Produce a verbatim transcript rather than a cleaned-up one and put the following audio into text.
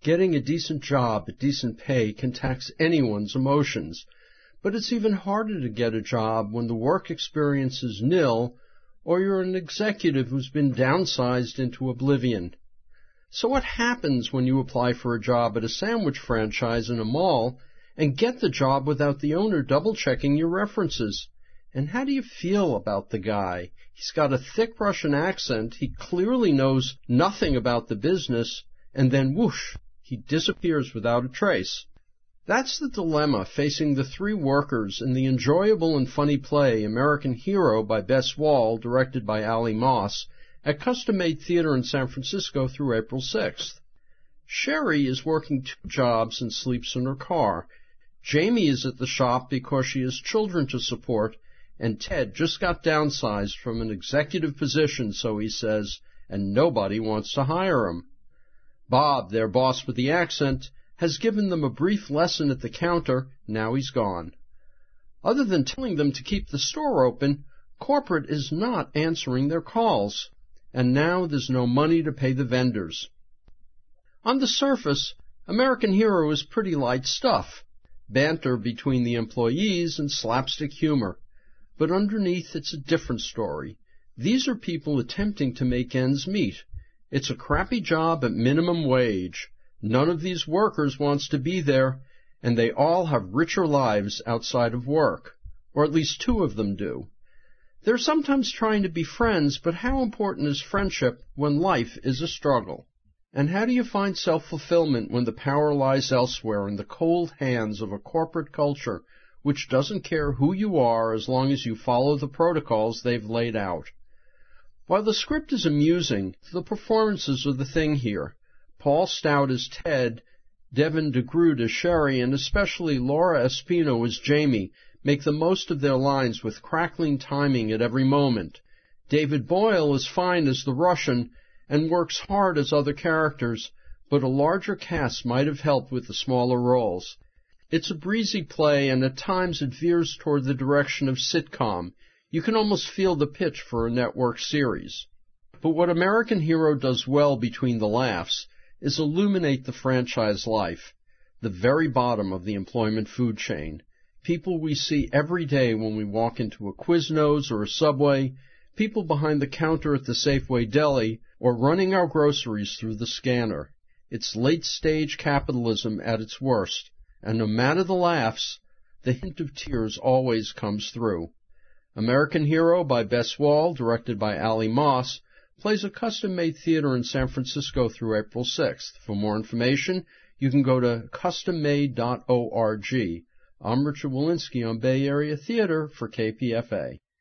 Getting a decent job at decent pay can tax anyone's emotions, but it's even harder to get a job when the work experience is nil or you're an executive who's been downsized into oblivion. So what happens when you apply for a job at a sandwich franchise in a mall and get the job without the owner double-checking your references? And how do you feel about the guy? He's got a thick Russian accent, he clearly knows nothing about the business, and then whoosh, he disappears without a trace. That's the dilemma facing the three workers in the enjoyable and funny play American Hero by Bess Wall, directed by Ali Moss, at Custom Made Theater in San Francisco through April sixth. Sherry is working two jobs and sleeps in her car. Jamie is at the shop because she has children to support, and Ted just got downsized from an executive position, so he says, and nobody wants to hire him. Bob, their boss with the accent, has given them a brief lesson at the counter. Now he's gone. Other than telling them to keep the store open, corporate is not answering their calls, and now there's no money to pay the vendors. On the surface, American Hero is pretty light stuff, banter between the employees and slapstick humor. But underneath it's a different story. These are people attempting to make ends meet. It's a crappy job at minimum wage. None of these workers wants to be there, and they all have richer lives outside of work, or at least two of them do. They're sometimes trying to be friends, but how important is friendship when life is a struggle? And how do you find self-fulfillment when the power lies elsewhere in the cold hands of a corporate culture which doesn't care who you are as long as you follow the protocols they've laid out? While the script is amusing, the performances are the thing here. Paul Stout as Ted, Devin DeGroot as Sherry, and especially Laura Espino as Jamie make the most of their lines with crackling timing at every moment. David Boyle is fine as the Russian and works hard as other characters, but a larger cast might have helped with the smaller roles. It's a breezy play, and at times it veers toward the direction of sitcom. You can almost feel the pitch for a network series. But what American Hero does well between the laughs is illuminate the franchise life, the very bottom of the employment food chain. People we see every day when we walk into a Quiznos or a Subway, people behind the counter at the Safeway Deli, or running our groceries through the scanner. It's late-stage capitalism at its worst, and no matter the laughs, the hint of tears always comes through. American Hero by Bess Wall, directed by Ali Moss, plays a custom-made theater in San Francisco through April sixth. For more information, you can go to custom made dot org. I'm Richard Walensky on Bay Area Theater for K P F A.